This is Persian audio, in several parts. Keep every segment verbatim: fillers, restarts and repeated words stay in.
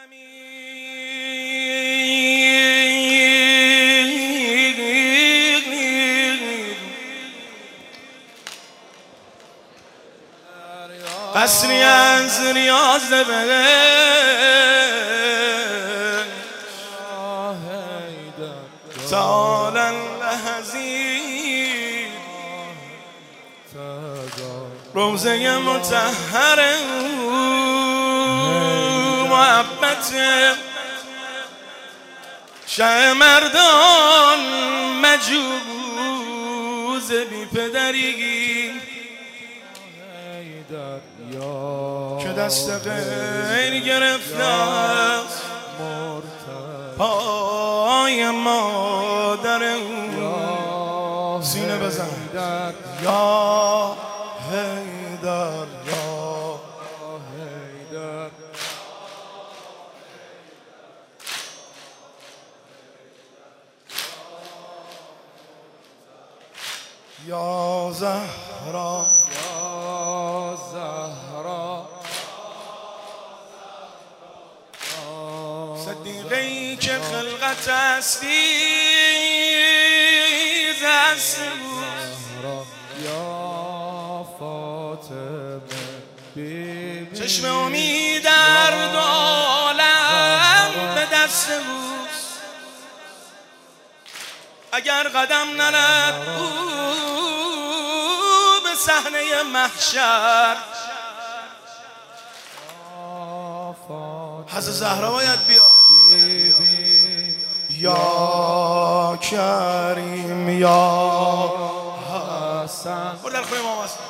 قصری از ریاض بهشت تعالی الحضیر روضه مطهر محبت شه مردان مجوز بی پدری که دست غیر گرفته است پای مادر او سینه بزن یا حیدر یا حیدر یا زهرا یا زهرا صدیقه‌ای که خلقت هستی زست یا فاطمه بیبی چشم امید در دو عالم به دست اوست اگر قدم نرد او به صحنه محشر حضرت زهرا باید بیا یا کریم یا حسن برو در خوی امام حسن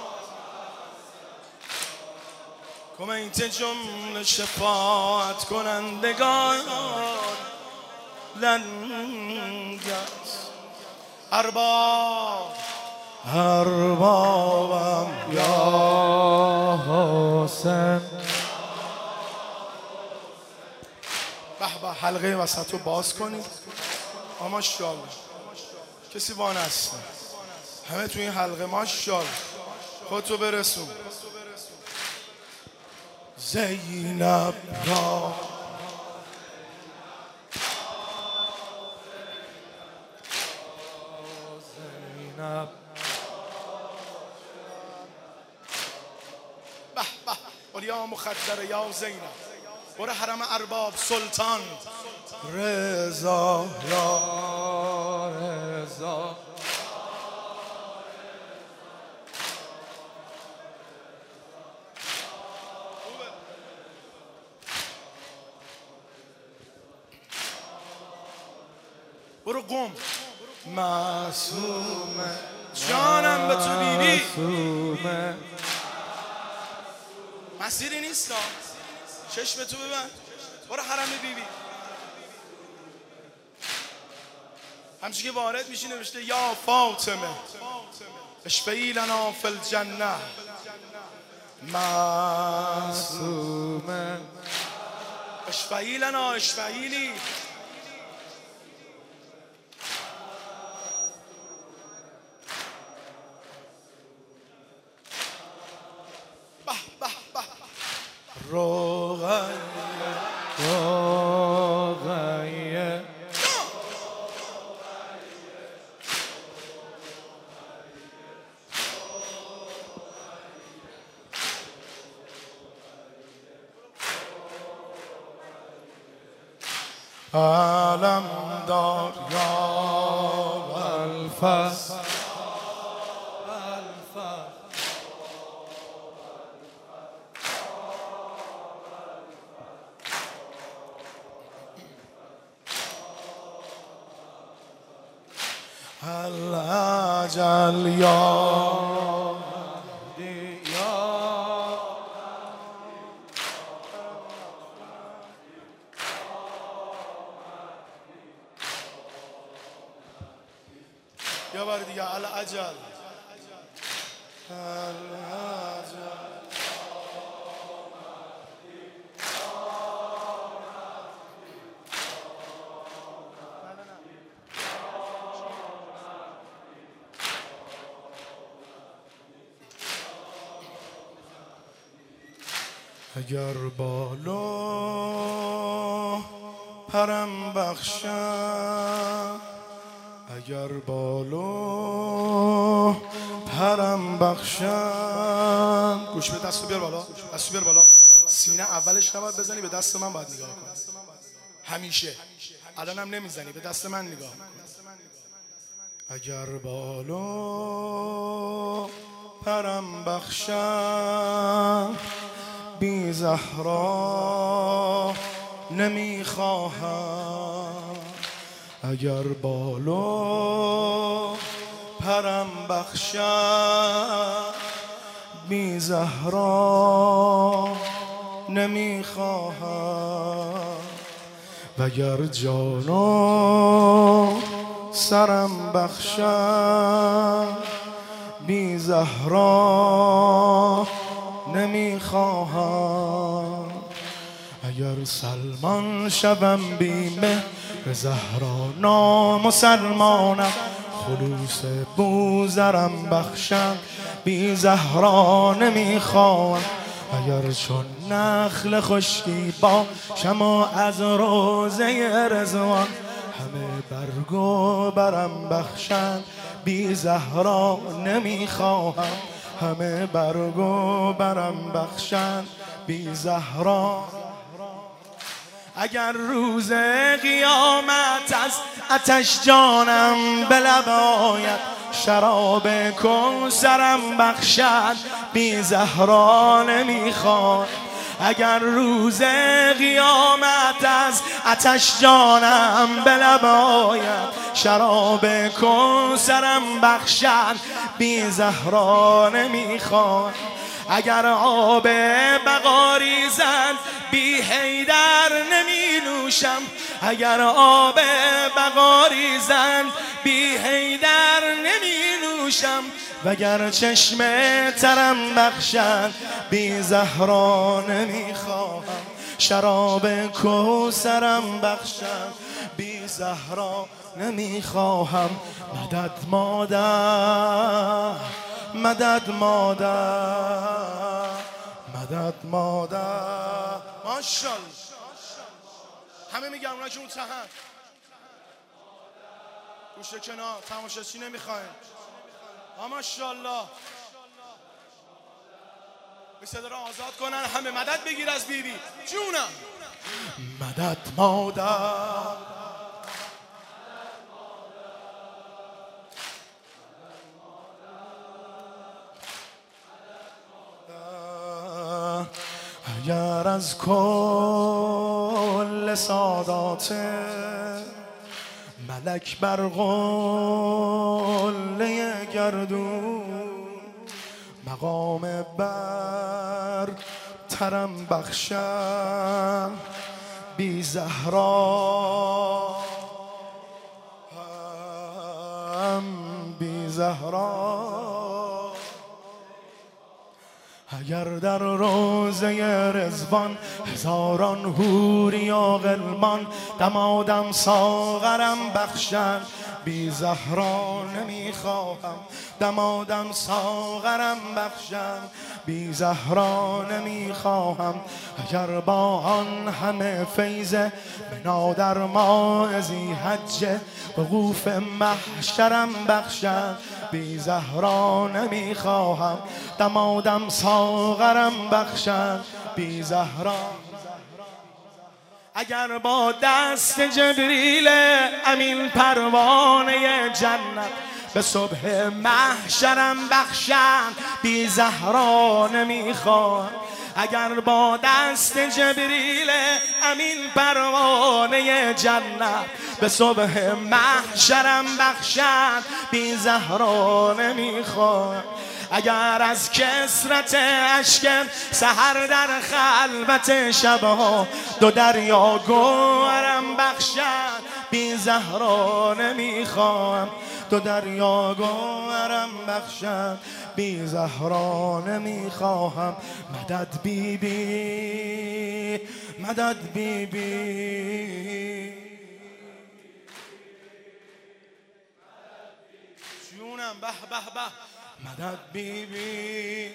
کمیت جمله شفاعت کنندگان لنگت ارباب اربابم یا حسن به به حلقه وسط رو باز کنید ماشاءالله کسی وان هست همه توی این حلقه ماشاءالله خودتو برسون زینب را زینب به به یا مخدر یا زینب برو حرم ارباب سلطان رضا یا رضا برو قم معصومه جانم به تو بیبی معصومه مسیری نیست چشم تو ببند برو حرم بیبی همچی که وارد میشی نوشته یا فاطمه اشفعی لنا فی الجنه معصومه اشفعی لنا اشفعی لی به به به روغیه روغیه علم دار یا الفس الأجل یا یه بار دیگه الأجل الأجل اگر بالا پرم بخشم اگر بالو پرم بخشم. گوش به دستو بیار بالا، دستو بیار بالا. سینه اولش نباید بزنی، به دست من باید نگاه کنی همیشه. الانم نمیزنی، به دست من نگاه کن. اگر بالو پرم بخشم بی زهرا نمیخواهم. اگر بالو پرم بخشم بی زهرا نمیخواهم. وگر جانو سرم بخشم بی زهرا نمیخواهم. اگر سلمان شوم بی مهر زهرا نامسلمانم. خلوص بوزرم بخشم بی زهرا نمیخواهم. اگر چون نخل خشکی باشم و از روزه رضوان همه برگ و برم بخشم بی زهرا نمیخواهم. همه برگ و برم بخشم بی زهرا. اگر روز قیامت از آتش جانم به لب آید شراب کوثرم بخشد بی زهرا نمیخوام. اگر روز قیامت از آتش جانم به لب آید شراب کوثرم بخشد بی زهرا نمیخوام. اگر آب بقا ریزد بی حیدر نمی نوشم. اگر آب بقا ریزد بی حیدر نمی نوشم. وگر چشم ترم بخشد بی زهرا نمیخواهم. شراب کوثرم بخشد بی زهرا نمیخواهم. مدد مادر مدد مادر مدد مادر. ماشاءالله همه میگم اونا که اون تهن گوشه کنار تماشاچی نمیخواین. ماشاءالله به صدا رو آزاد کنن همه. مدد بگیر از بیبی جونم. مدد مادر اگر از کل سادات ملک بر قله گردون مقام بر ترم بخشم بی زهرا هم بی زهرا. اگر در روزه رضوان هزاران حوری و غلمان دمادم ساغرم بخشند بی زهرا نمیخواهم. دمادم ساغرم بخشند بی زهرا نمیخواهم. اگر با آن همه فیض بنا در ماه ذی حجه وقوف محشرم بخشند بی زهرا نمیخواهم. دمادم ساغرم بخشند بی زهرا. اگر با دست جبریل امین پروانه جنت به صبح محشرم بخشند بی زهرا نمیخواهم. اگر با دست جبریل امین پروانه جنت به صبح محشرم بخشند بی زهرا نمیخواهم. اگر از کثرت اشکم سحر در خلوت شبها دو دریا گوهرم بخشند بی زهرا نمیخواهم. دو دریا گوهرم بخشند بی زهرا نمیخواهم. مدد بی بی مدد بی بی جونم. به به به مدد بی بی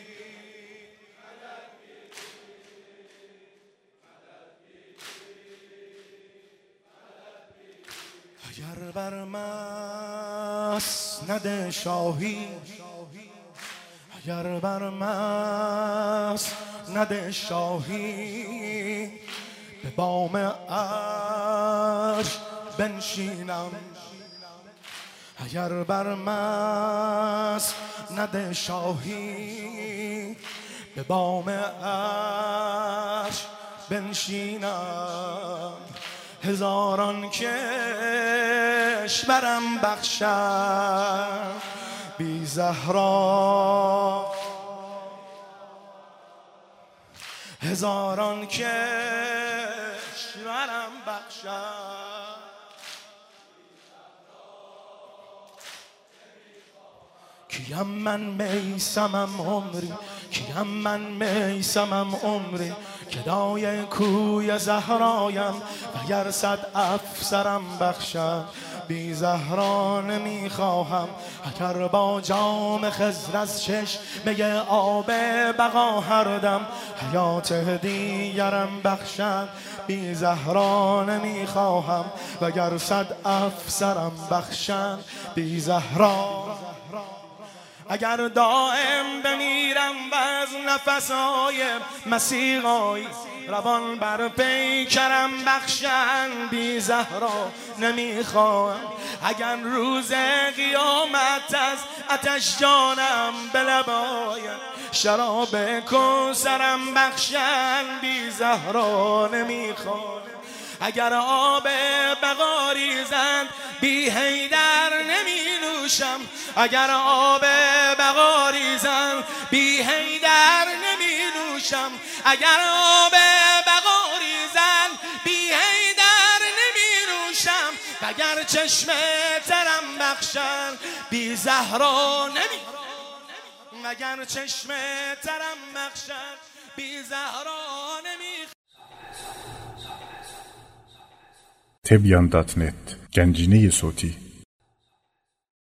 اگر بر مسند شاهی اگر بر مسند شاهی به بام عرش بنشینم اگر بر مسند شاهی به بام عرش بنشینم هزاران کشورم بخشم بی زهرا هزاران کشورم بخشم کیم من میسمم عمری کیم من میسمم عمری گدای کوی زهرایم وگر صد افسرم بخشد بی زهرا نمیخواهم اگر با جام خضر از چشمه آب بقا هر دم حیات دیگرم بخشد بی زهرا نمیخواهم وگر صد افسرم بخشد بی زهرا اگر دائم بمیرم و از نفسهای مسیحایی روان بر پیکرم بخشن بی زهرا نمیخواهم اگر روز قیامت از آتش جانم به لبایم شراب کوثرم بخشن بی زهرا نمیخواهم اگر آب بقا ریزند بی حیدر نمی نوشم اگر آب بقا ریزند بی حیدر نمی نوشم اگر آب بقا ریزند بی حیدر نمی نوشم اگر چشم ترم بخشند بی زهرا نمی اگر چشم ترم بخشند بی زهرا نمی تبیان دات نت گنجینه صوتی